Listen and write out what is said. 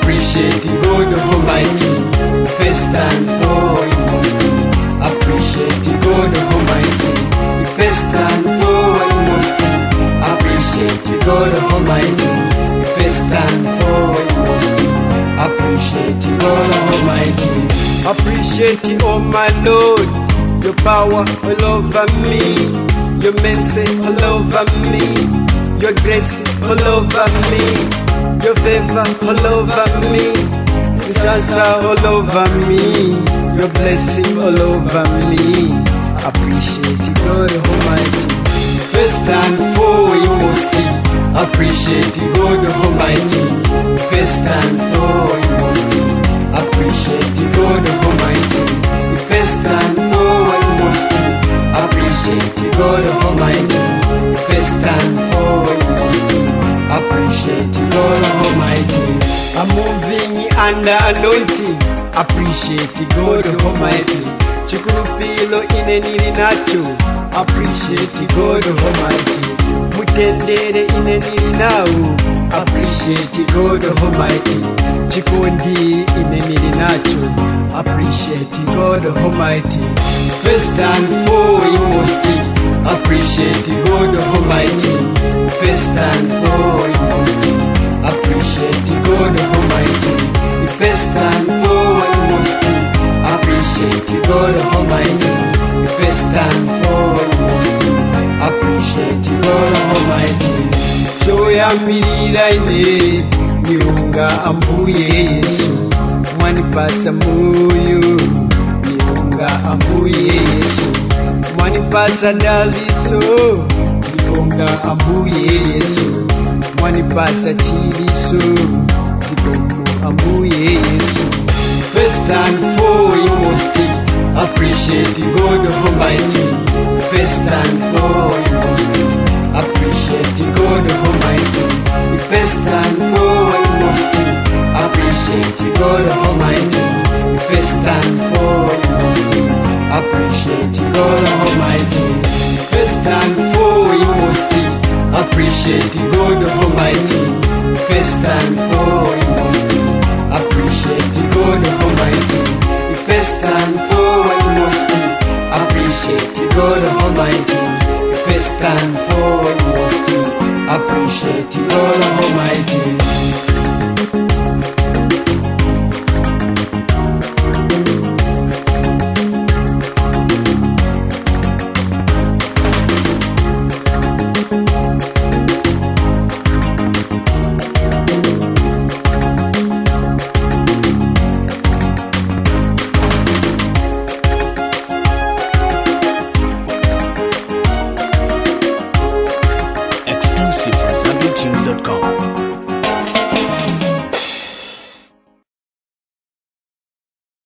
appreciate God Almighty, first and foremost. Appreciate God Almighty, first and foremost. Appreciate God Almighty, first and foremost. Appreciate God Almighty. Appreciate, oh my Lord, your power all over me, your mercy all over me, your grace all over me, your favor all over me, your answer all over me, your blessing all over me. Appreciate God Almighty, first and foremost. Appreciate God Almighty, first and foremost. Appreciate God Almighty, first and foremost. Appreciate God Almighty, first and foremost. Appreciate God Almighty. I'm moving under anointing. Appreciate God Almighty. Chikurupilo ineniri nacho. Appreciate God Almighty. Mutendere ineniri nao. Appreciate God Almighty. Chikondi ineniri nacho. Appreciate God Almighty, first and foremost. Appreciate God Almighty, first and foremost. Appreciate God Almighty, first and foremost. Appreciate God Almighty, first and foremost. Appreciate God Almighty. Choyambirira ine niunga ambuye Yesu, mwanipasa moyo niunga ambuye Yesu, mwanipasa daliso niunga ambuye Yesu, mwanipasa chiliso zikomu ambuye Yesu. First and foremost, appreciate God Almighty, first and foremost. Appreciate God Almighty, first and foremost. Appreciate God Almighty, first and foremost. Appreciate God Almighty, first and foremost. Appreciate God Almighty, first and foremost. Appreciate God Almighty, first and foremost. Appreciate God Almighty, first and foremost. Appreciate God Almighty. Exclusive from ZambianTunes.com.